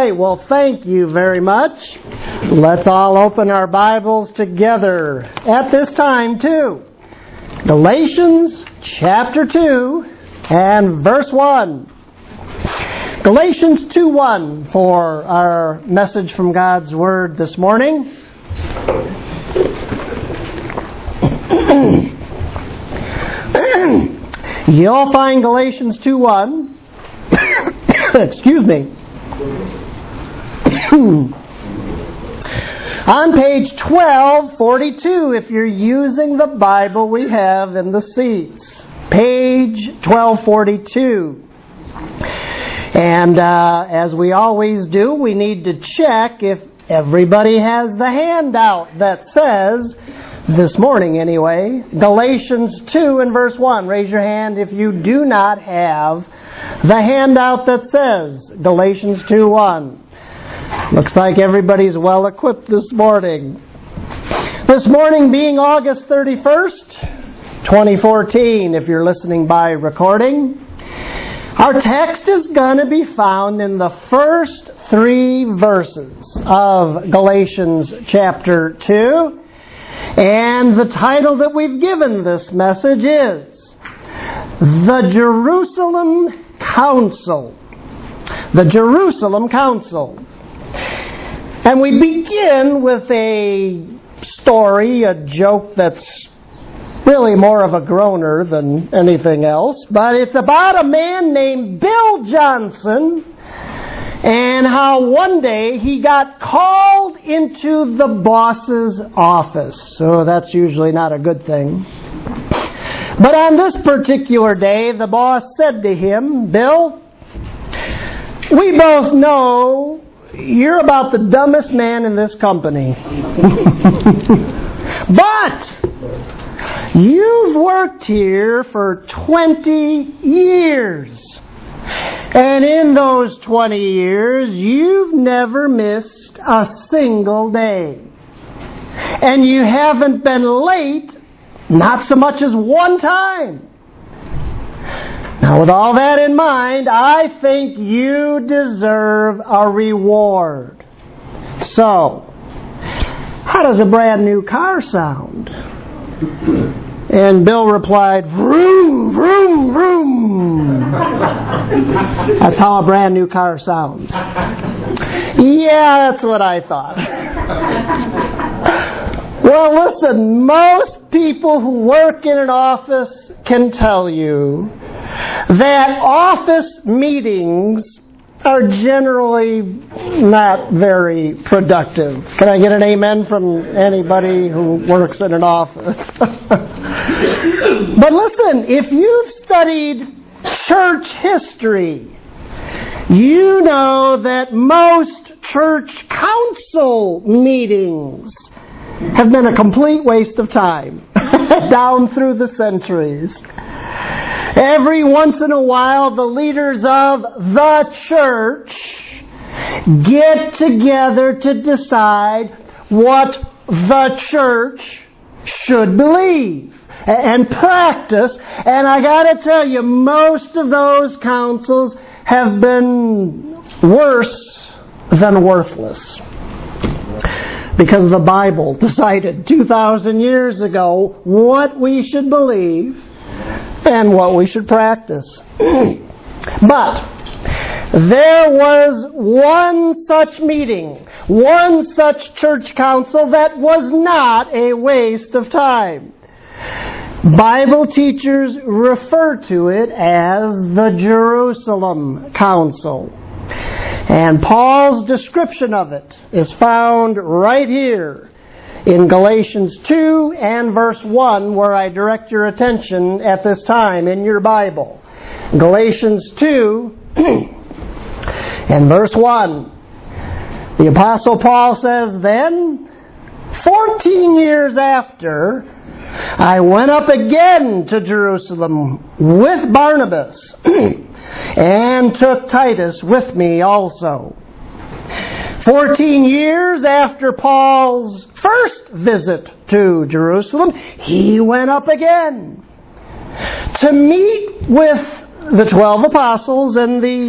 right, well, thank you very much. Let's all open our Bibles together at this time, too. Galatians chapter 2 and verse 1. Galatians 2:1 for our message from God's Word this morning. You'll find Galatians 2:1. Excuse me. On page 1242, if you're using the Bible we have in the seats. Page 1242. And as we always do, we need to check if everybody has the handout that says, this morning anyway, Galatians 2 and verse 1. Raise your hand if you do not have the handout that says Galatians 2:1. Looks like everybody's well equipped this morning. This morning being August 31st, 2014, if you're listening by recording. Our text is going to be found in the first 3 verses of Galatians chapter 2. And the title that we've given this message is The Jerusalem Council. The Jerusalem Council. And we begin with a story, a joke that's really more of a groaner than anything else. But it's about a man named Bill Johnson and how one day he got called into the boss's office. So that's usually not a good thing. But on this particular day, the boss said to him, Bill, we both know you're about the dumbest man in this company. But you've worked here for 20 years. And in those 20 years, you've never missed a single day. And you haven't been late, not so much as one time. Now, with all that in mind, I think you deserve a reward. So, how does a brand new car sound? And Bill replied, vroom, vroom, vroom. That's how a brand new car sounds. Yeah, that's what I thought. Well, listen, most people who work in an office can tell you that office meetings are generally not very productive. Can I get an amen from anybody who works in an office? But listen, if you've studied church history, you know that most church council meetings have been a complete waste of time down through the centuries. Every once in a while, the leaders of the church get together to decide what the church should believe and practice. And I got to tell you, most of those councils have been worse than worthless. Because the Bible decided 2,000 years ago what we should believe and what we should practice. But there was one such meeting, one such church council that was not a waste of time. Bible teachers refer to it as the Jerusalem Council. And Paul's description of it is found right here in Galatians 2 and verse 1, where I direct your attention at this time in your Bible. Galatians 2 and verse 1. The Apostle Paul says, Then, 14 years after, I went up again to Jerusalem with Barnabas and took Titus with me also. 14 years after Paul's first visit to Jerusalem, he went up again to meet with the 12 apostles and the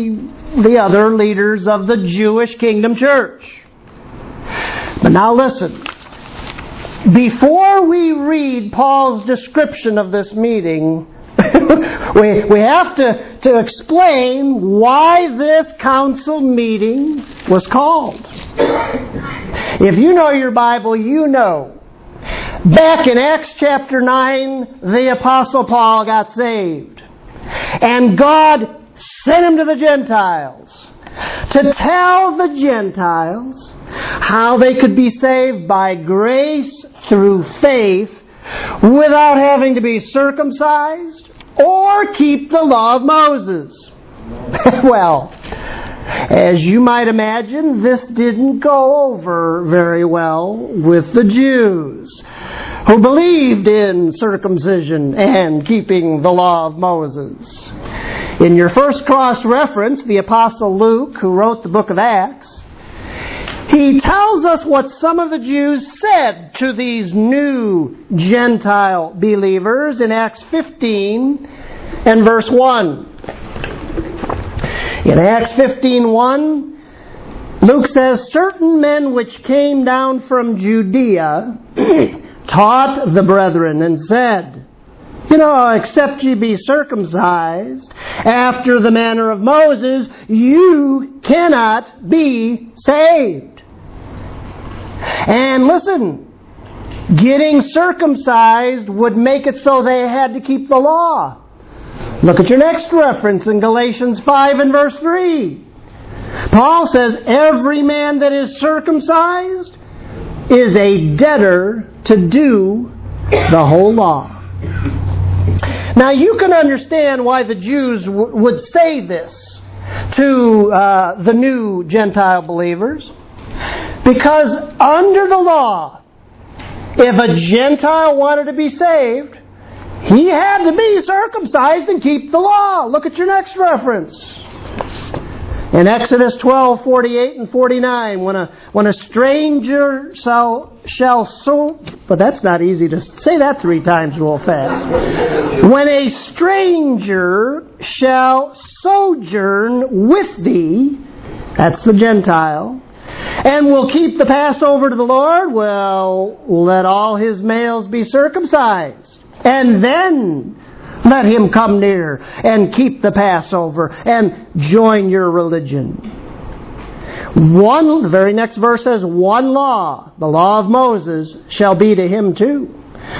the other leaders of the Jewish Kingdom Church. But now listen. Before we read Paul's description of this meeting, we have to explain why this council meeting was called. If you know your Bible, you know. Back in Acts chapter 9, the Apostle Paul got saved. And God sent him to the Gentiles to tell the Gentiles how they could be saved by grace through faith without having to be circumcised or keep the law of Moses. Well, as you might imagine, this didn't go over very well with the Jews who believed in circumcision and keeping the law of Moses. In your first cross-reference, the Apostle Luke, who wrote the book of Acts, he tells us what some of the Jews said to these new Gentile believers in Acts 15 and verse 1. In Acts 15:1, Luke says, "Certain men which came down from Judea taught the brethren and said, except ye be circumcised after the manner of Moses, you cannot be saved." And listen, getting circumcised would make it so they had to keep the law. Look at your next reference in Galatians 5 and verse 3. Paul says, "Every man that is circumcised is a debtor to do the whole law." Now you can understand why the Jews would say this to the new Gentile believers. Because under the law, if a Gentile wanted to be saved, he had to be circumcised and keep the law. Look at your next reference. In Exodus 12:48 and 49, when a stranger shall so... But that's not easy to say that 3 times real fast. When a stranger shall sojourn with thee, that's the Gentile, and will keep the Passover to the Lord, well, let all his males be circumcised. And then let him come near and keep the Passover and join your religion. The very next verse says, one law, the law of Moses, shall be to him too.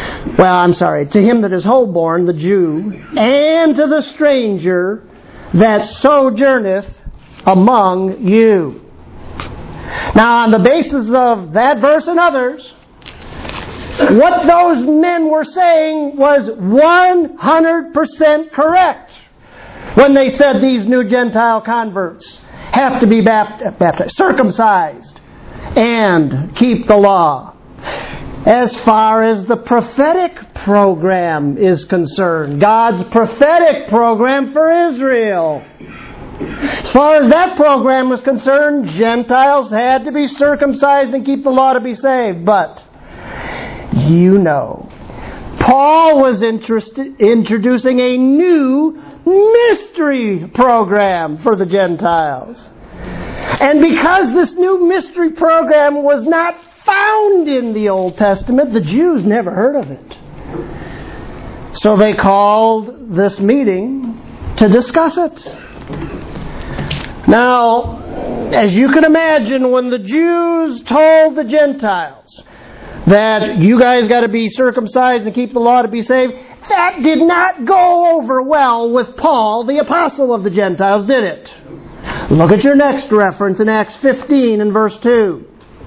To him that is wholeborn, the Jew, and to the stranger that sojourneth among you. Now, on the basis of that verse and others, what those men were saying was 100% correct when they said these new Gentile converts have to be baptized, circumcised, and keep the law. As far as the prophetic program is concerned, God's prophetic program for Israel, as far as that program was concerned, Gentiles had to be circumcised and keep the law to be saved. But Paul was introducing a new mystery program for the Gentiles. And because this new mystery program was not found in the Old Testament, the Jews never heard of it. So they called this meeting to discuss it. Now, as you can imagine, when the Jews told the Gentiles that you guys got to be circumcised and keep the law to be saved, that did not go over well with Paul, the apostle of the Gentiles, did it? Look at your next reference in Acts 15 and verse 2.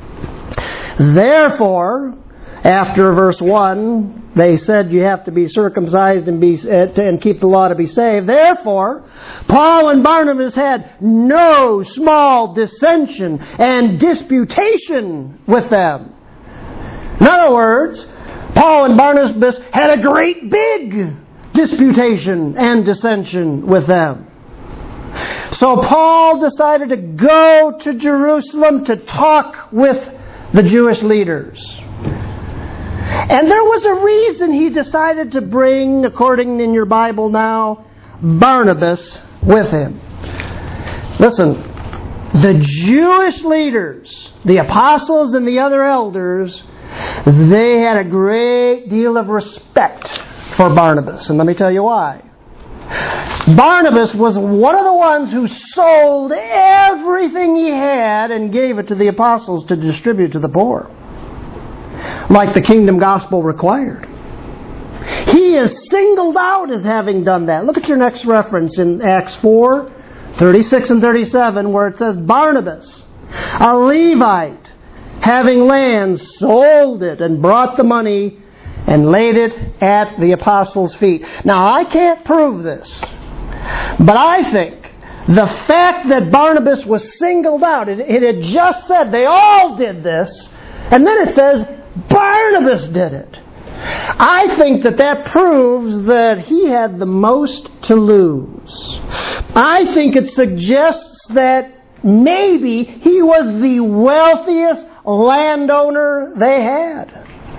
Therefore, after verse 1, they said you have to be circumcised and keep the law to be saved. Therefore, Paul and Barnabas had no small dissension and disputation with them. In other words, Paul and Barnabas had a great big disputation and dissension with them. So Paul decided to go to Jerusalem to talk with the Jewish leaders. And there was a reason he decided to bring, according in your Bible now, Barnabas with him. Listen, the Jewish leaders, the apostles and the other elders, they had a great deal of respect for Barnabas. And let me tell you why. Barnabas was one of the ones who sold everything he had and gave it to the apostles to distribute to the poor, like the kingdom gospel required. He is singled out as having done that. Look at your next reference in Acts 4:36 and 37, where it says, Barnabas, a Levite, having land, sold it and brought the money and laid it at the apostles' feet. Now, I can't prove this, but I think the fact that Barnabas was singled out, it had just said they all did this, and then it says Barnabas did it. I think that proves that he had the most to lose. I think it suggests that maybe he was the wealthiest landowner they had.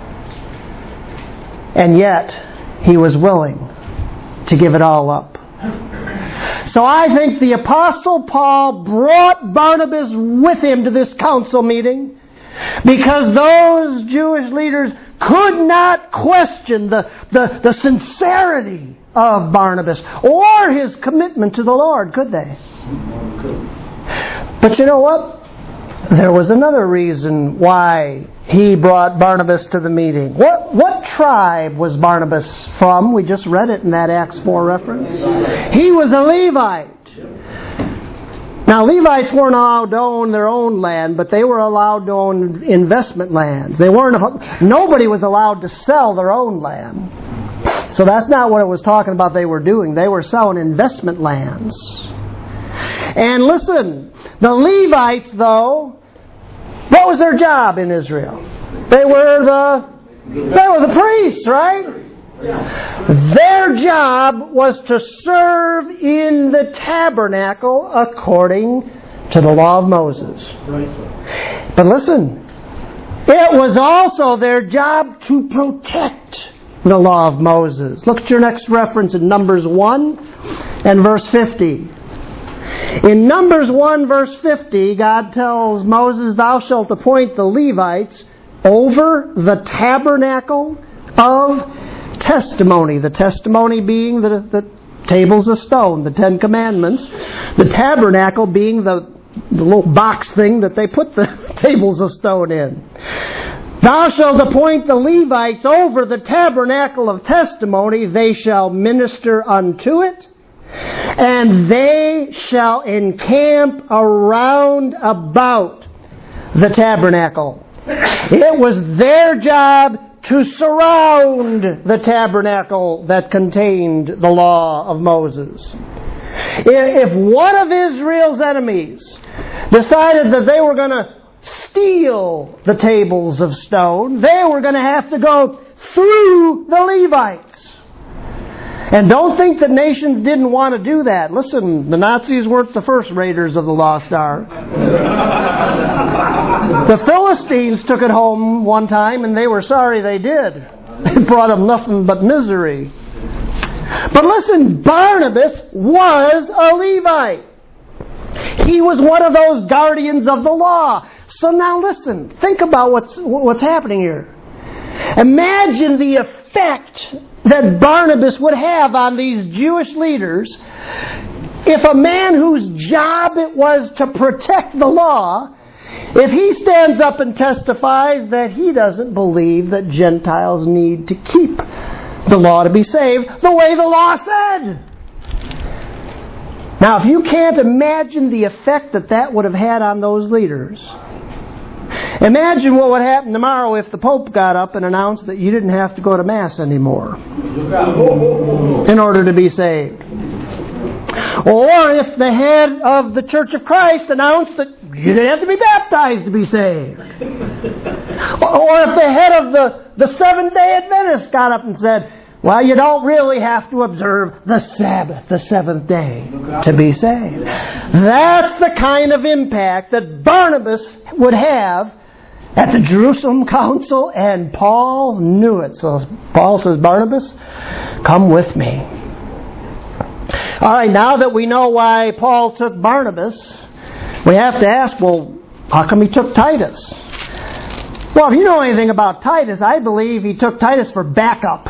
And yet, he was willing to give it all up. So I think the Apostle Paul brought Barnabas with him to this council meeting because those Jewish leaders could not question the sincerity of Barnabas or his commitment to the Lord, could they? But you know what? There was another reason why he brought Barnabas to the meeting. What tribe was Barnabas from? We just read it in that Acts 4 reference. He was a Levite. Now, Levites weren't allowed to own their own land, but they were allowed to own investment lands. Nobody was allowed to sell their own land. So that's not what it was talking about they were doing. They were selling investment lands. And listen, the Levites, though, what was their job in Israel? They were the priests, right? Their job was to serve in the tabernacle according to the law of Moses. But listen, it was also their job to protect the law of Moses. Look at your next reference in Numbers 1 and verse 50. In Numbers 1 verse 50, God tells Moses, "Thou shalt appoint the Levites over the tabernacle of testimony." The testimony being the tables of stone, the 10 Commandments. The tabernacle being the little box thing that they put the tables of stone in. "Thou shalt appoint the Levites over the tabernacle of testimony. They shall minister unto it, and they shall encamp around about the tabernacle." It was their job to surround the tabernacle that contained the law of Moses. If one of Israel's enemies decided that they were going to steal the tables of stone, they were going to have to go through the Levites. And don't think that nations didn't want to do that. Listen, the Nazis weren't the first raiders of the Lost Ark. The Philistines took it home one time, and they were sorry they did. It brought them nothing but misery. But listen, Barnabas was a Levite. He was one of those guardians of the law. So now listen, think about what's happening here. Imagine the effect that Barnabas would have on these Jewish leaders if a man whose job it was to protect the law, if he stands up and testifies that he doesn't believe that Gentiles need to keep the law to be saved the way the law said. Now, if you can't imagine the effect that would have had on those leaders, imagine what would happen tomorrow if the Pope got up and announced that you didn't have to go to Mass anymore in order to be saved. Or if the head of the Church of Christ announced that you didn't have to be baptized to be saved. Or if the head of the Seventh-day Adventists got up and said, well, you don't really have to observe the Sabbath, the seventh day, to be saved. That's the kind of impact that Barnabas would have at the Jerusalem Council, and Paul knew it. So Paul says, Barnabas, come with me. All right, now that we know why Paul took Barnabas, we have to ask, well, how come he took Titus? Well, if you know anything about Titus, I believe he took Titus for backup.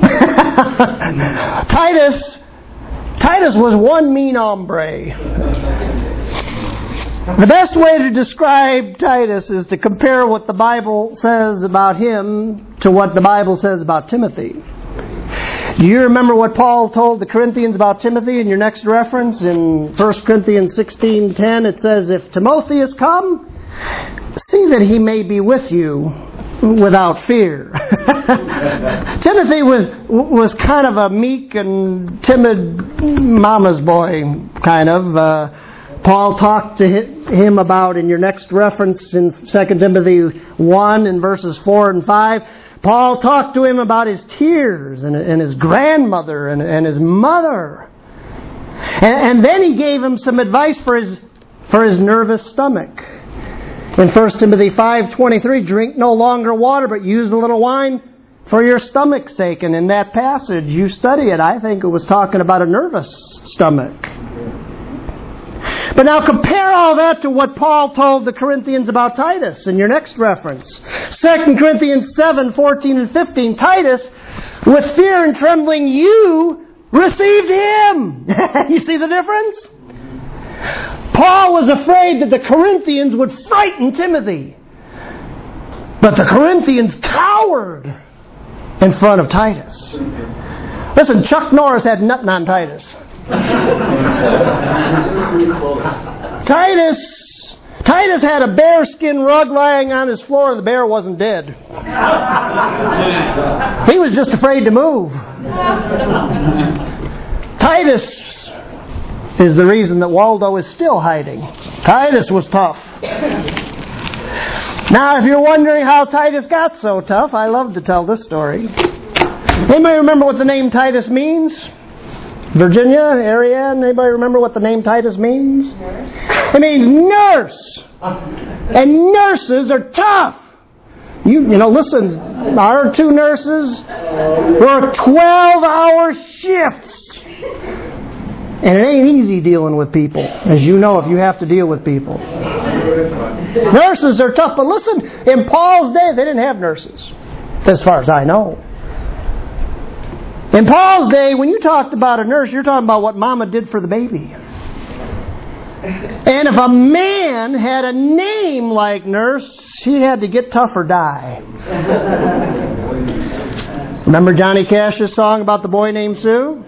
Titus was one mean hombre. The best way to describe Titus is to compare what the Bible says about him to what the Bible says about Timothy. Do you remember what Paul told the Corinthians about Timothy in your next reference? In 1 Corinthians 16:10, it says, "If Timotheus come, see that he may be with you without fear." Timothy was kind of a meek and timid mama's boy, kind of. Paul talked to him about, in your next reference in 2 Timothy 1 in verses 4 and 5, Paul talked to him about his tears and his grandmother and his mother. And then he gave him some advice for his nervous stomach. In 1 Timothy 5:23, drink no longer water, but use a little wine for your stomach's sake. And in that passage, you study it, I think it was talking about a nervous stomach. But now compare all that to what Paul told the Corinthians about Titus in your next reference. 2 Corinthians 7:14 and 15, Titus, with fear and trembling, you received him. You see the difference? Paul was afraid that the Corinthians would frighten Timothy. But the Corinthians cowered in front of Titus. Listen, Chuck Norris had nothing on Titus. Titus had a bearskin rug lying on his floor. The bear wasn't dead. He was just afraid to move. Titus is the reason that Waldo is still hiding. Titus was tough. Now, if you're wondering how Titus got so tough, I love to tell this story. Anybody remember what the name Titus means? Virginia, Ariane, anybody remember what the name Titus means? It means nurse. And nurses are tough. You know, listen, our two nurses work 12-hour shifts. And it ain't easy dealing with people, as you know if you have to deal with people. Nurses are tough, but listen, in Paul's day, they didn't have nurses, as far as I know. In Paul's day, when you talked about a nurse, you're talking about what mama did for the baby. And if a man had a name like nurse, he had to get tough or die. Remember Johnny Cash's song about the boy named Sue?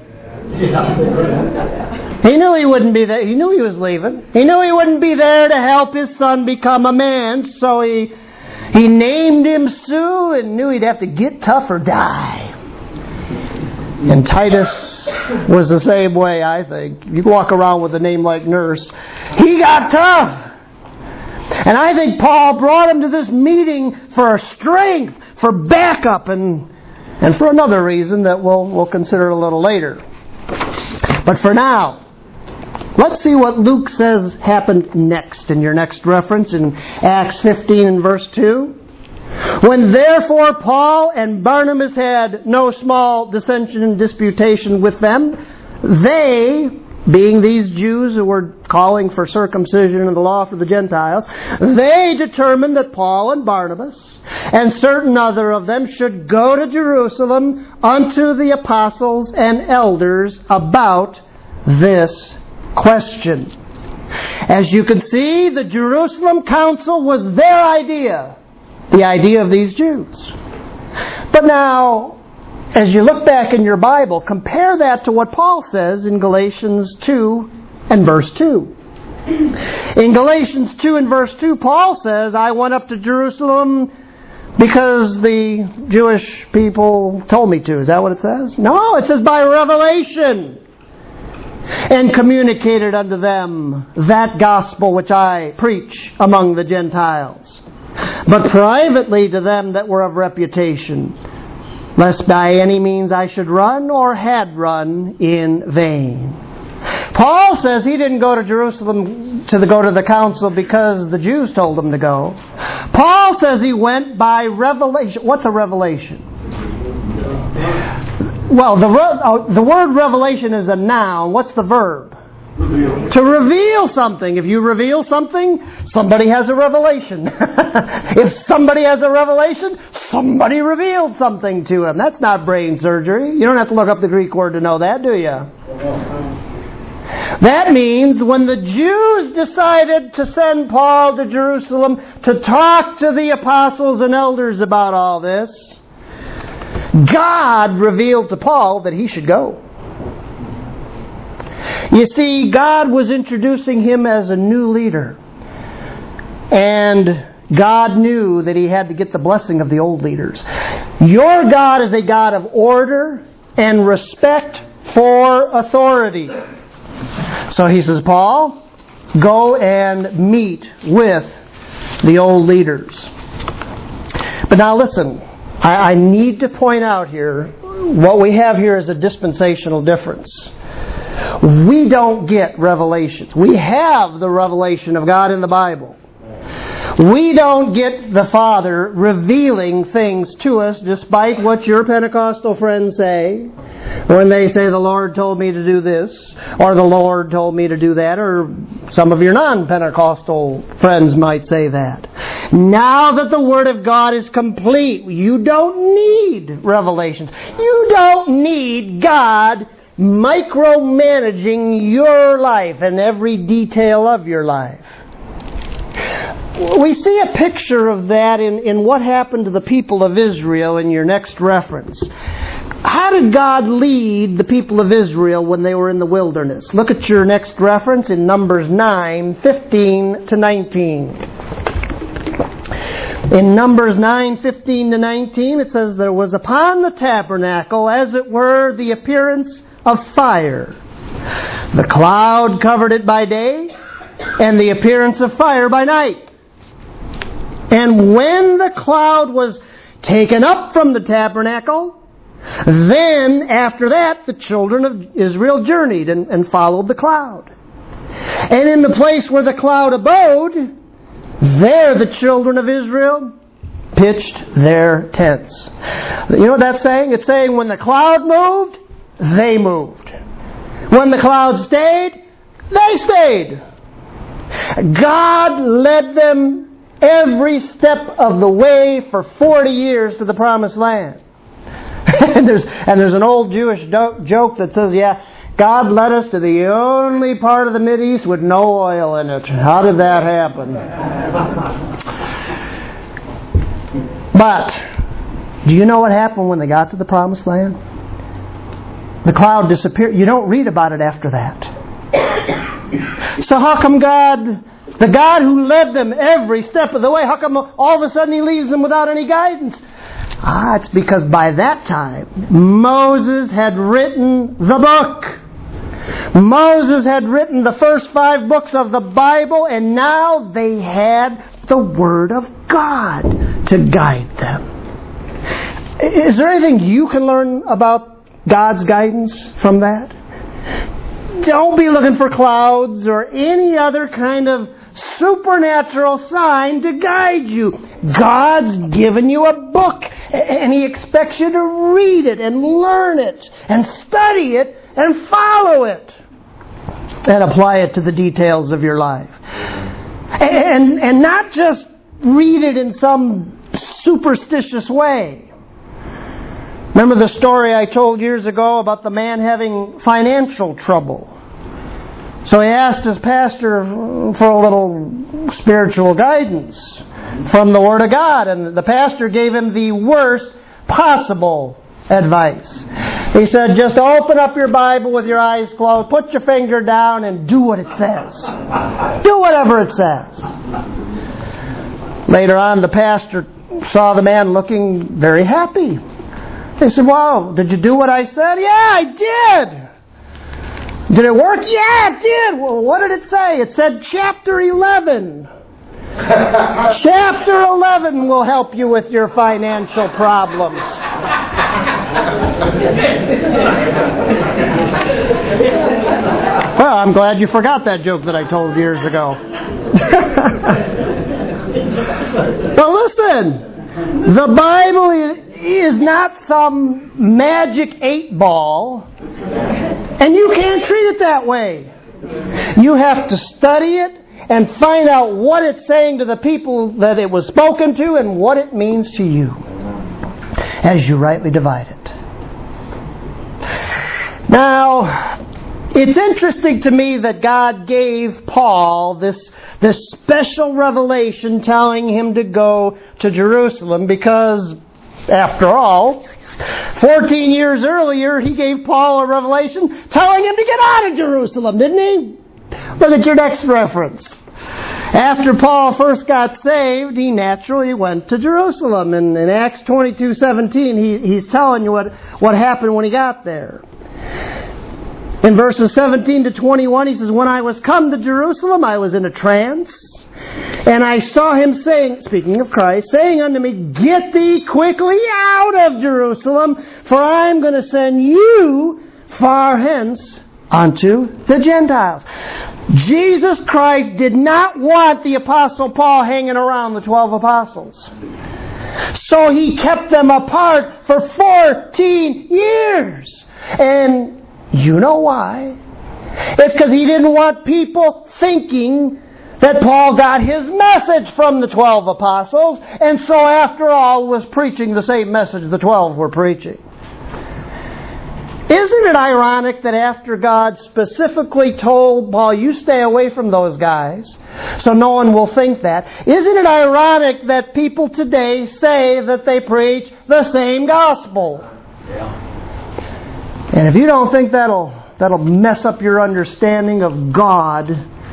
He knew he wouldn't be there. He knew he was leaving. He knew he wouldn't be there to help his son become a man, so he named him Sue and knew he'd have to get tough or die. And Titus was the same way, I think. You walk around with a name like Nurse. He got tough. And I think Paul brought him to this meeting for strength, for backup, and for another reason that we'll consider a little later. But for now, let's see what Luke says happened next in your next reference in Acts 15 and verse 2. When therefore Paul and Barnabas had no small dissension and disputation with them, they, being these Jews who were calling for circumcision and the law for the Gentiles, they determined that Paul and Barnabas and certain other of them should go to Jerusalem unto the apostles and elders about this question. As you can see, the Jerusalem Council was their idea. The idea of these Jews. But now, as you look back in your Bible, compare that to what Paul says in Galatians 2 and verse 2. In Galatians 2 and verse 2, Paul says, I went up to Jerusalem because the Jewish people told me to. Is that what it says? No, it says by revelation. And communicated unto them that gospel which I preach among the Gentiles. But privately to them that were of reputation, lest by any means I should run or had run in vain. Paul says he didn't go to Jerusalem to go to the council because the Jews told him to go. Paul says he went by revelation. What's a revelation? Well, the word revelation is a noun. What's the verb? Reveal. To reveal something. If you reveal something, somebody has a revelation. If somebody has a revelation, somebody revealed something to him. That's not brain surgery. You don't have to look up the Greek word to know that, do you? That means when the Jews decided to send Paul to Jerusalem to talk to the apostles and elders about all this, God revealed to Paul that he should go. You see, God was introducing him as a new leader. And God knew that he had to get the blessing of the old leaders. Your God is a God of order and respect for authority. So he says, Paul, go and meet with the old leaders. But now listen, I need to point out here, what we have here is a dispensational difference. We don't get revelations. We have the revelation of God in the Bible. We don't get the Father revealing things to us, despite what your Pentecostal friends say, when they say the Lord told me to do this, or the Lord told me to do that, or some of your non-Pentecostal friends might say that. Now that the Word of God is complete, you don't need revelations. You don't need God micromanaging your life and every detail of your life. We see a picture of that in what happened to the people of Israel in your next reference. How did God lead the people of Israel when they were in the wilderness? Look at your next reference in Numbers 9:15 to 19. In Numbers 9:15 to 19, it says, there was upon the tabernacle, as it were, the appearance of fire. The cloud covered it by day, and the appearance of fire by night. And when the cloud was taken up from the tabernacle, then after that the children of Israel journeyed and followed the cloud. And in the place where the cloud abode, there the children of Israel pitched their tents. You know what that's saying? It's saying when the cloud moved, they moved. When the cloud stayed, they stayed. God led them every step of the way for 40 years to the promised land. and there's an old Jewish joke that says, yeah, God led us to the only part of the Mideast with no oil in it. How did that happen? But do you know what happened when they got to the promised land? The cloud disappeared. You don't read about it after that. So how come God, the God who led them every step of the way, how come all of a sudden He leaves them without any guidance? It's because by that time, Moses had written the book. Moses had written the first 5 books of the Bible, and now they had the Word of God to guide them. Is there anything you can learn about God's guidance from that? Don't be looking for clouds or any other kind of supernatural sign to guide you. God's given you a book, and He expects you to read it and learn it and study it and follow it and apply it to the details of your life. And not just read it in some superstitious way. Remember the story I told years ago about the man having financial trouble? So he asked his pastor for a little spiritual guidance from the Word of God, and the pastor gave him the worst possible advice. He said, just open up your Bible with your eyes closed, put your finger down, and do what it says. Do whatever it says. Later on, the pastor saw the man looking very happy. He said, wow, did you do what I said? Yeah, I did. Did it work? Yeah, it did. Well, what did it say? It said chapter 11. Chapter 11 will help you with your financial problems. Well, I'm glad you forgot that joke that I told years ago. But listen, the Bible is not some magic 8-ball, and you can't treat it that way. You have to study it and find out what it's saying to the people that it was spoken to and what it means to you as you rightly divide it. Now, it's interesting to me that God gave Paul this special revelation telling him to go to Jerusalem because, after all, 14 years earlier, he gave Paul a revelation telling him to get out of Jerusalem, didn't he? Look at your next reference. After Paul first got saved, he naturally went to Jerusalem. And in Acts 22:17, he's telling you what happened when he got there. In verses 17 to 21, he says, "When I was come to Jerusalem, I was in a trance, and I saw him saying," speaking of Christ, "saying unto me, Get thee quickly out of Jerusalem, for I am going to send you far hence unto the Gentiles." Jesus Christ did not want the Apostle Paul hanging around the 12 apostles. So he kept them apart for 14 years. And you know why? It's because he didn't want people thinking that Paul got his message from the 12 apostles, and so after all was preaching the same message the 12 were preaching. Isn't it ironic that after God specifically told Paul, you stay away from those guys, so no one will think that? Isn't it ironic that people today say that they preach the same gospel? Yeah. And if you don't think that'll mess up your understanding of God,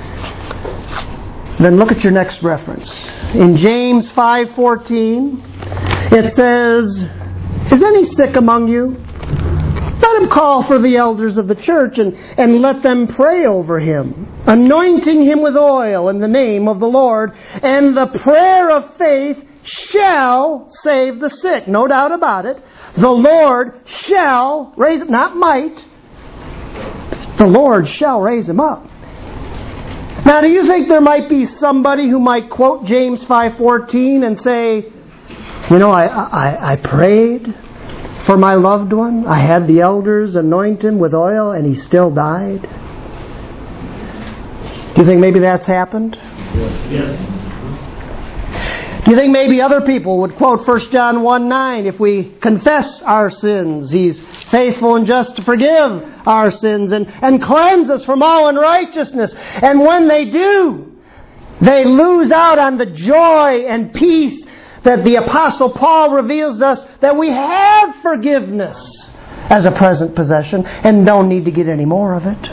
then look at your next reference. In James 5:14, it says, "Is any sick among you? Let him call for the elders of the church and let them pray over him, anointing him with oil in the name of the Lord. And the prayer of faith shall save the sick." No doubt about it. The Lord shall raise him, not might. The Lord shall raise him up. Now, do you think there might be somebody who might quote James 5:14 and say, you know, I prayed for my loved one. I had the elders anoint him with oil and he still died? Do you think maybe that's happened? Yes. Do you think maybe other people would quote 1 John 1:9, if we confess our sins, He's faithful and just to forgive our sins and cleanse us from all unrighteousness. And when they do, they lose out on the joy and peace that the Apostle Paul reveals us that we have forgiveness as a present possession and don't need to get any more of it.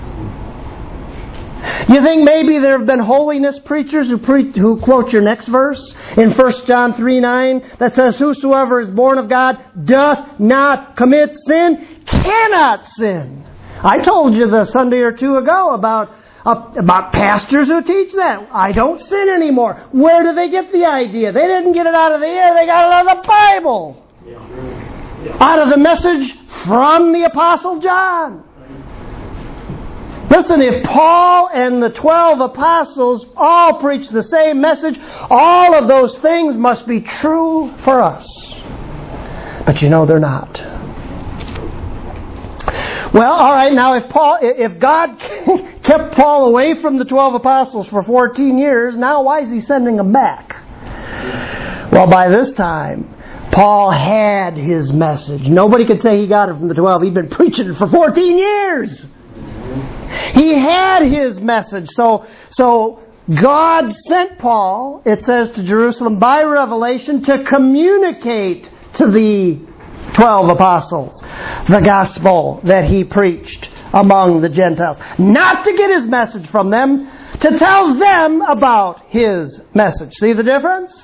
You think maybe there have been holiness preachers who quote your next verse in 1 John 3:9 that says, "Whosoever is born of God doth not commit sin, cannot sin." I told you the Sunday or two ago about pastors who teach that. I don't sin anymore. Where do they get the idea? They didn't get it out of the air. They got it out of the Bible. Out of the message from the Apostle John. Listen, if Paul and the 12 apostles all preach the same message, all of those things must be true for us. But you know they're not. Well, all right, now if God kept Paul away from the 12 apostles for 14 years, now why is He sending them back? Well, by this time, Paul had his message. Nobody could say he got it from the 12. He'd been preaching it for 14 years. He had his message. So God sent Paul, it says, to Jerusalem by revelation to communicate to the 12 apostles the gospel that he preached among the Gentiles. Not to get his message from them, to tell them about his message. See the difference?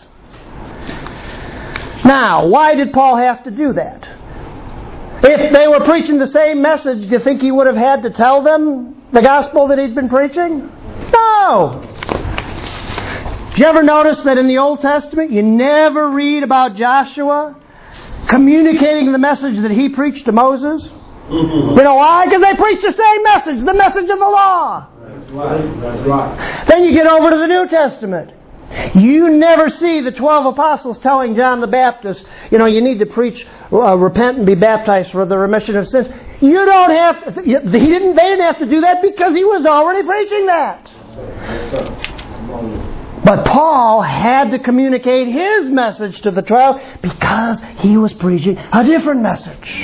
Now, why did Paul have to do that? If they were preaching the same message, do you think he would have had to tell them the gospel that he'd been preaching? No! Did you ever notice that in the Old Testament you never read about Joshua communicating the message that he preached to Moses? You know why? Because they preached the same message, the message of the law. That's right. Then you get over to the New Testament. You never see the 12 apostles telling John the Baptist, you need to preach, repent and be baptized for the remission of sins. You don't have to, they didn't have to do that because he was already preaching that. But Paul had to communicate his message to the 12 because he was preaching a different message.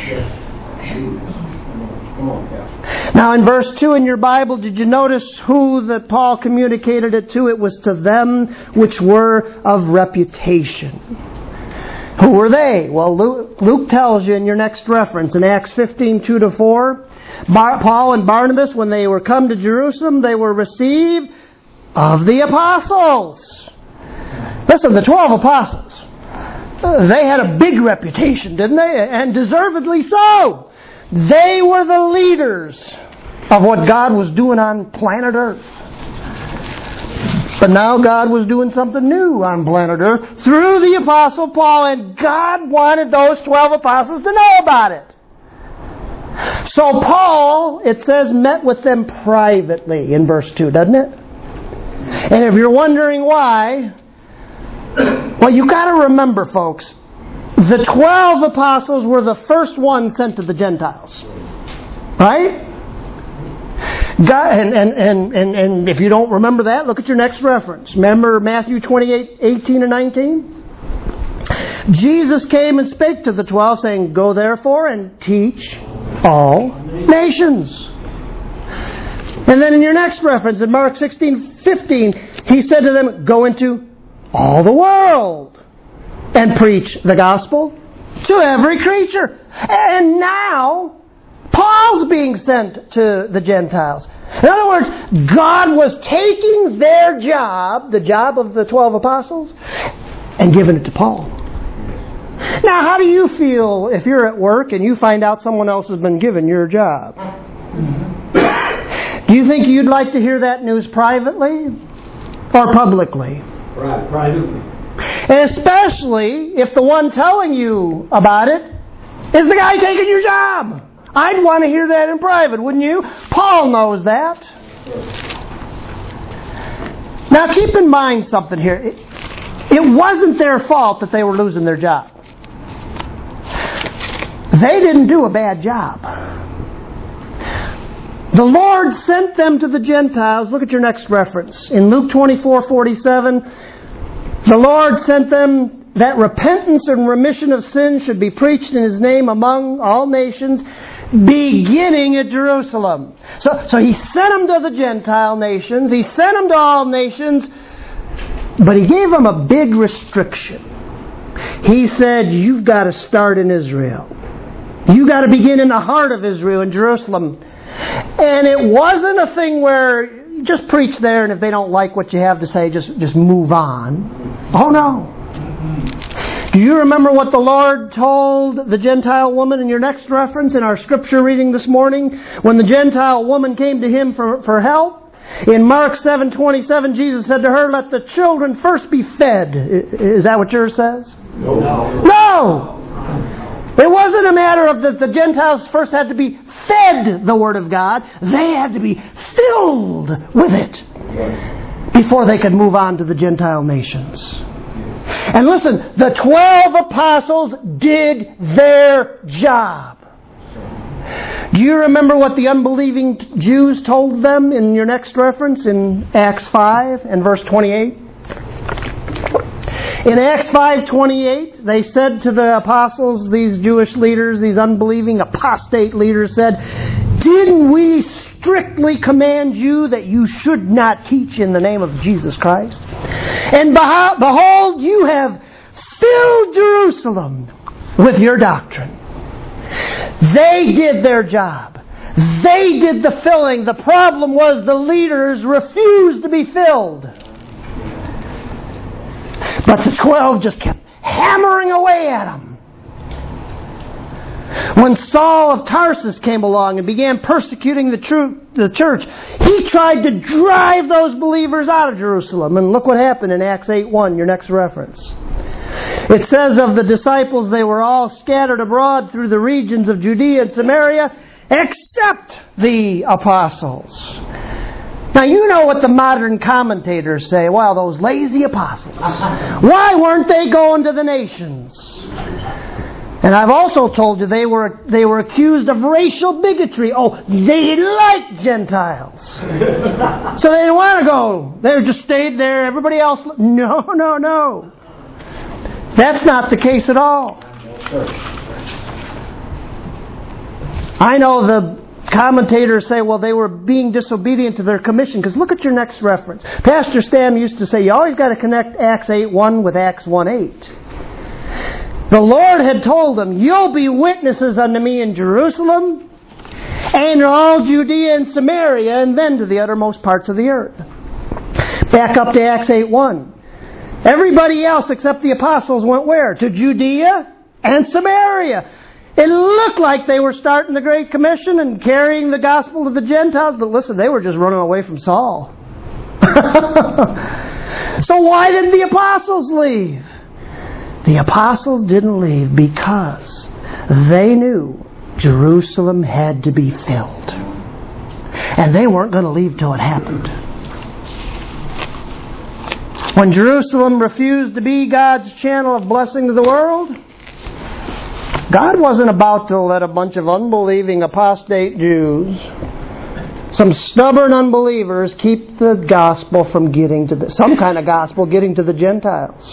Now in verse 2 in your Bible, did you notice who that Paul communicated it to? It was to them which were of reputation. Who were they? Well, Luke tells you in your next reference, in Acts 15:2-4, Paul and Barnabas, when they were come to Jerusalem, they were received of the apostles. Listen, the 12 apostles, they had a big reputation, didn't they? And deservedly so. They were the leaders of what God was doing on planet Earth. But now God was doing something new on planet Earth through the Apostle Paul, and God wanted those 12 apostles to know about it. So Paul, it says, met with them privately in verse 2, doesn't it? And if you're wondering why, well, you've got to remember, folks, the 12 apostles were the first ones sent to the Gentiles. Right? God, and if you don't remember that, look at your next reference. Remember Matthew 28:18 and 19? Jesus came and spake to the 12, saying, Go therefore and teach all nations. And then in your next reference, in Mark 16:15, he said to them, Go into all the world and preach the gospel to every creature. And now, Paul's being sent to the Gentiles. In other words, God was taking their job, the job of the 12 apostles, and giving it to Paul. Now, how do you feel if you're at work and you find out someone else has been given your job? Do you think you'd like to hear that news privately or publicly? Right, privately. And especially if the one telling you about it is the guy taking your job. I'd want to hear that in private, wouldn't you? Paul knows that. Now keep in mind something here. It wasn't their fault that they were losing their job. They didn't do a bad job. The Lord sent them to the Gentiles. Look at your next reference. In Luke 24:47, the Lord sent them that repentance and remission of sins should be preached in His name among all nations, beginning at Jerusalem. So He sent them to the Gentile nations. He sent them to all nations. But He gave them a big restriction. He said, you've got to start in Israel. You've got to begin in the heart of Israel, in Jerusalem. And it wasn't a thing where you just preach there, and if they don't like what you have to say, just move on. Oh no. Do you remember what the Lord told the Gentile woman in your next reference in our scripture reading this morning? When the Gentile woman came to Him for help? In Mark 7:27, Jesus said to her, let the children first be fed. Is that what yours says? No! It wasn't a matter of that the Gentiles first had to be fed the Word of God. They had to be filled with it before they could move on to the Gentile nations. And listen, the 12 apostles did their job. Do you remember what the unbelieving Jews told them in your next reference in Acts 5 and verse 28? In Acts 5:28, they said to the apostles, these Jewish leaders, these unbelieving apostate leaders said, didn't we strictly command you that you should not teach in the name of Jesus Christ? And behold, you have filled Jerusalem with your doctrine. They did their job. They did the filling. The problem was the leaders refused to be filled. But the 12 just kept hammering away at them. When Saul of Tarsus came along and began persecuting the church, he tried to drive those believers out of Jerusalem. And look what happened in Acts 8:1, your next reference. It says of the disciples, they were all scattered abroad through the regions of Judea and Samaria, except the apostles. Now, you know what the modern commentators say. Well, those lazy apostles. Why weren't they going to the nations? And I've also told you they were accused of racial bigotry. Oh, they liked Gentiles. So they didn't want to go. They just stayed there. Everybody else... No. That's not the case at all. I know the commentators say, well, they were being disobedient to their commission. Because look at your next reference. Pastor Stam used to say, you always got to connect Acts 8:1 with Acts 1:8. The Lord had told them, you'll be witnesses unto me in Jerusalem, and all Judea and Samaria, and then to the uttermost parts of the earth. Back up to Acts 8:1. Everybody else except the apostles went where? To Judea and Samaria. It looked like they were starting the Great Commission and carrying the gospel to the Gentiles, but listen, they were just running away from Saul. So why did the apostles leave? The apostles didn't leave because they knew Jerusalem had to be filled. And they weren't going to leave till it happened. When Jerusalem refused to be God's channel of blessing to the world, God wasn't about to let a bunch of unbelieving apostate Jews, some stubborn unbelievers, keep the gospel from getting to some kind of gospel getting to the Gentiles.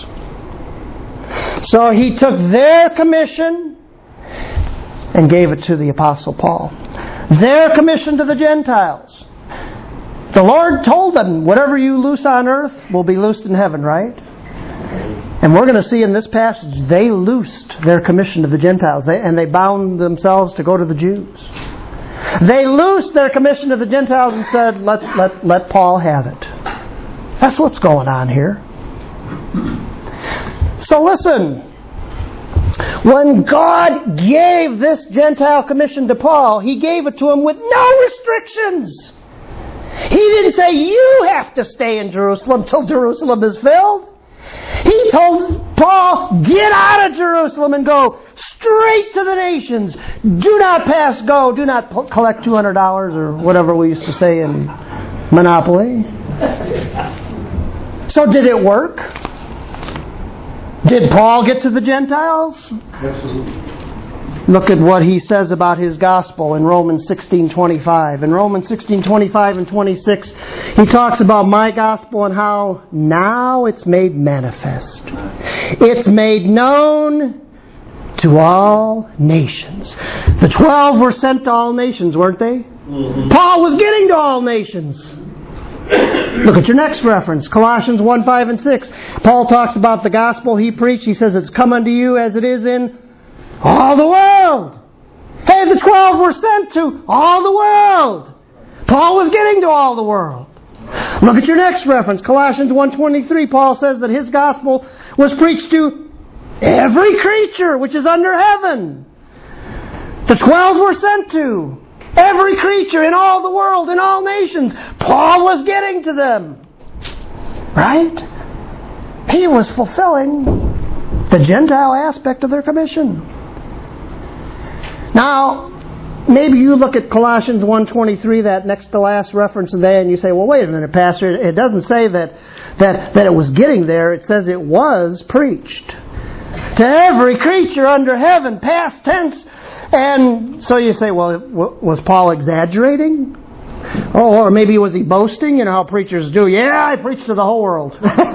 So He took their commission and gave it to the Apostle Paul. Their commission to the Gentiles. The Lord told them, whatever you loose on earth will be loosed in heaven, right? And we're going to see in this passage, they loosed their commission to the Gentiles. And they bound themselves to go to the Jews. They loosed their commission to the Gentiles and said, let Paul have it. That's what's going on here. So listen. When God gave this Gentile commission to Paul, He gave it to him with no restrictions. He didn't say, you have to stay in Jerusalem till Jerusalem is filled. He told Paul, get out of Jerusalem and go straight to the nations. Do not pass go. Do not collect $200 or whatever we used to say in Monopoly. So did it work? Did Paul get to the Gentiles? Absolutely. Look at what he says about his gospel in Romans 16:25. In Romans 16:25 and 26, he talks about my gospel and how now it's made manifest. It's made known to all nations. The 12 were sent to all nations, weren't they? Mm-hmm. Paul was getting to all nations. Look at your next reference, Colossians 1:5 and 6. Paul talks about the gospel he preached. He says it's come unto you as it is in all the world. Hey, the 12 were sent to all the world. Paul was getting to all the world. Look at your next reference, Colossians 1:23. Paul says that his gospel was preached to every creature which is under heaven. The 12 were sent to every creature in all the world, in all nations. Paul was getting to them. Right? He was fulfilling the Gentile aspect of their commission. Now, maybe you look at Colossians 1:23, that next to last reference there, and you say, well, wait a minute, Pastor, it doesn't say that it was getting there. It says it was preached to every creature under heaven, past tense. And so you say, well, was Paul exaggerating? Oh, or maybe was he boasting? You know how preachers do. Yeah, I preach to the whole world.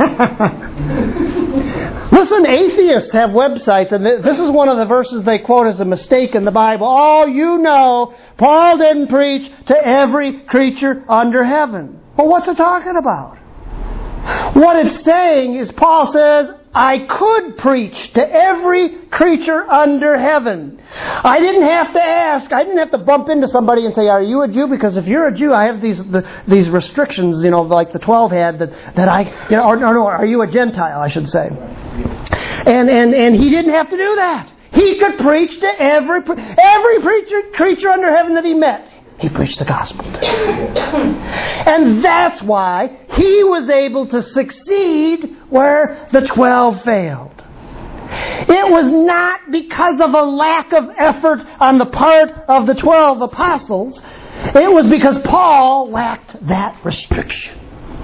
Listen, atheists have websites, and this is one of the verses they quote as a mistake in the Bible. Oh, you know, Paul didn't preach to every creature under heaven. Well, what's it talking about? What it's saying is Paul says, I could preach to every creature under heaven. I didn't have to ask. I didn't have to bump into somebody and say, are you a Jew? Because if you're a Jew, I have these restrictions, like the 12 had that I, or no, are you a Gentile, I should say. And he didn't have to do that. He could preach to every creature under heaven that he met. He preached the gospel to. And that's why he was able to succeed where the 12 failed. It was not because of a lack of effort on the part of the 12 apostles. It was because Paul lacked that restriction.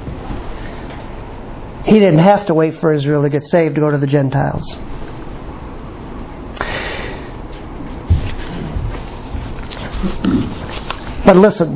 He didn't have to wait for Israel to get saved to go to the Gentiles. But listen,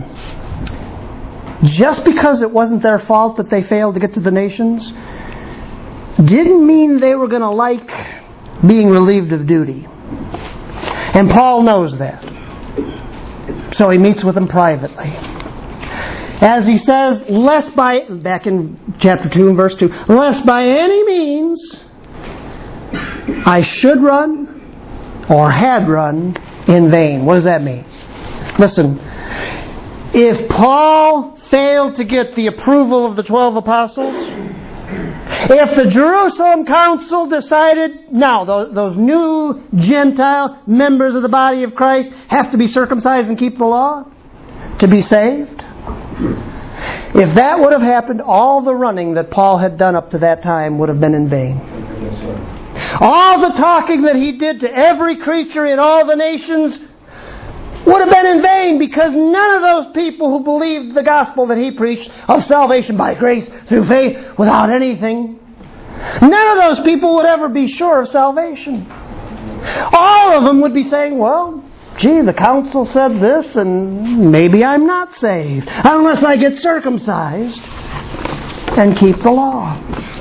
just because it wasn't their fault that they failed to get to the nations, didn't mean they were going to like being relieved of duty. And Paul knows that. So he meets with them privately. As he says, back in chapter 2 and verse 2, lest by any means I should run or had run in vain. What does that mean? Listen, if Paul failed to get the approval of the 12 apostles, if the Jerusalem Council decided, now those new Gentile members of the body of Christ have to be circumcised and keep the law to be saved, if that would have happened, all the running that Paul had done up to that time would have been in vain. All the talking that he did to every creature in all the nations would have been in vain, because none of those people who believed the gospel that he preached of salvation by grace through faith without anything, none of those people would ever be sure of salvation. All of them would be saying, well, gee, the council said this and maybe I'm not saved unless I get circumcised and keep the law.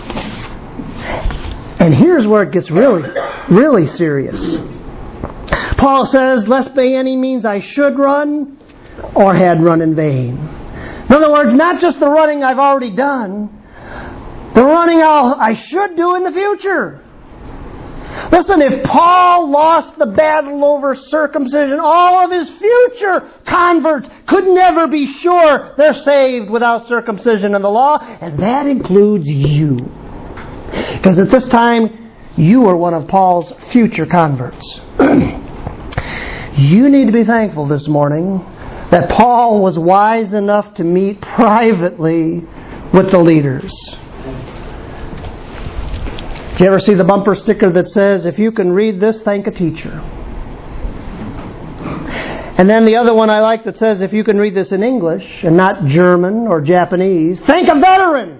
And here's where it gets really, really serious. Paul says, lest by any means I should run or had run in vain. In other words, not just the running I've already done, the running I should do in the future. Listen, if Paul lost the battle over circumcision, all of his future converts could never be sure they're saved without circumcision and the law, and that includes you. Because at this time, you are one of Paul's future converts. You need to be thankful this morning that Paul was wise enough to meet privately with the leaders. Did you ever see the bumper sticker that says, if you can read this, thank a teacher? And then the other one I like that says, if you can read this in English and not German or Japanese, thank a veteran!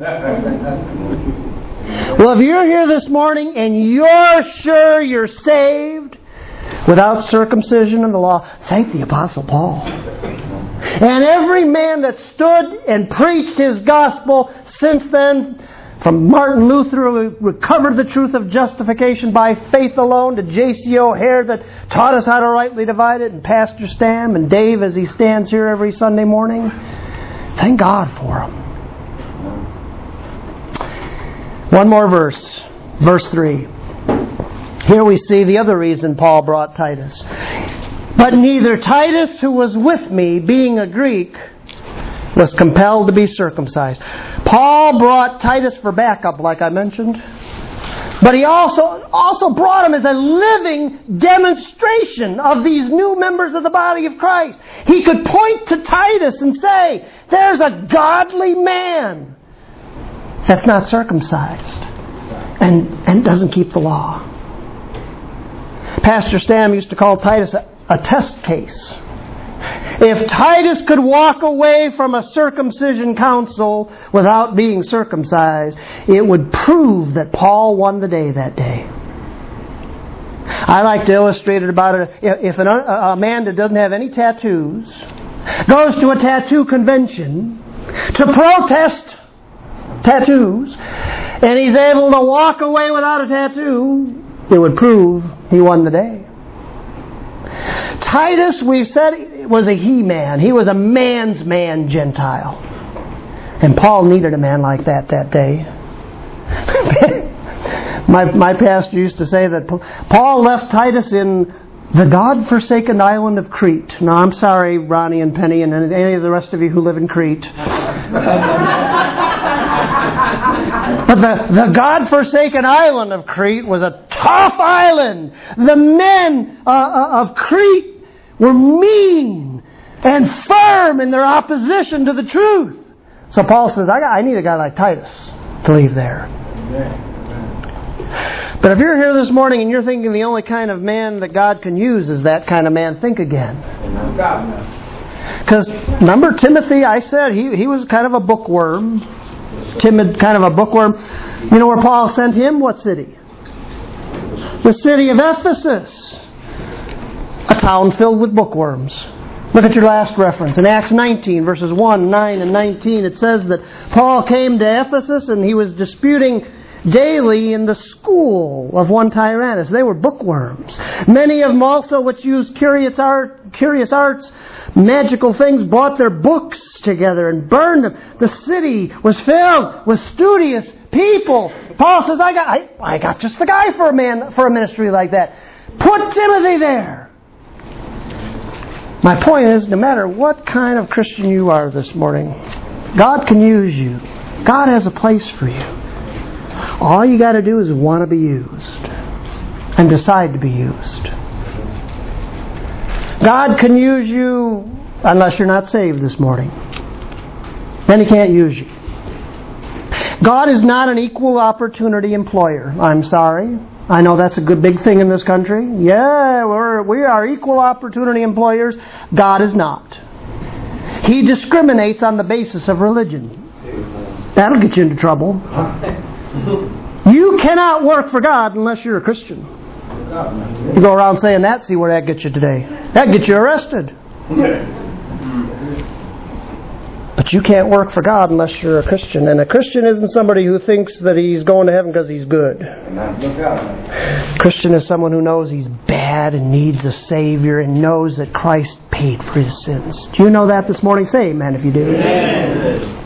Well, if you're here this morning and you're sure you're saved without circumcision and the law, thank the Apostle Paul. And every man that stood and preached his gospel since then, from Martin Luther, who recovered the truth of justification by faith alone, to J.C. O'Hare that taught us how to rightly divide it, and Pastor Stam and Dave as he stands here every Sunday morning, thank God for them. One more verse, verse 3. Here we see the other reason Paul brought Titus. But neither Titus, who was with me, being a Greek, was compelled to be circumcised. Paul brought Titus for backup, like I mentioned. But he also brought him as a living demonstration of these new members of the body of Christ. He could point to Titus and say, there's a godly man that's not circumcised and doesn't keep the law. Pastor Stam used to call Titus a test case. If Titus could walk away from a circumcision council without being circumcised, it would prove that Paul won the day that day. I like to illustrate it about it. If a man that doesn't have any tattoos goes to a tattoo convention to protest tattoos, and he's able to walk away without a tattoo, it would prove he won the day. Titus, we've said, was a he-man. He was a man's man Gentile. And Paul needed a man like that day. My pastor used to say that Paul left Titus in the God-forsaken island of Crete. Now, I'm sorry, Ronnie and Penny and any of the rest of you who live in Crete. But the God-forsaken island of Crete was a tough island. The men of Crete were mean and firm in their opposition to the truth. So Paul says, I need a guy like Titus to leave there. But if you're here this morning and you're thinking the only kind of man that God can use is that kind of man, think again. Because remember Timothy, I said he was kind of a bookworm. Timid, kind of a bookworm. You know where Paul sent him? What city? The city of Ephesus. A town filled with bookworms. Look at your last reference. In Acts 19, verses 1, 9, and 19, it says that Paul came to Ephesus and he was disputing daily in the school of one Tyrannus. They were bookworms. Many of them also, which used curious arts, magical things, brought their books together and burned them. The city was filled with studious people. Paul says, I got just the guy for a ministry like that. Put Timothy there. My point is, no matter what kind of Christian you are this morning, God can use you. God has a place for you. All you got to do is want to be used and decide to be used. God can use you unless you're not saved this morning. Then He can't use you. God is not an equal opportunity employer. I'm sorry. I know that's a good big thing in this country. Yeah, we are equal opportunity employers. God is not. He discriminates on the basis of religion. That'll get you into trouble. You cannot work for God unless you're a Christian. You go around saying that, see where that gets you today. That gets you arrested. But you can't work for God unless you're a Christian. And a Christian isn't somebody who thinks that he's going to heaven because he's good. Christian is someone who knows he's bad and needs a Savior and knows that Christ paid for his sins. Do you know that this morning? Say amen if you do. Amen.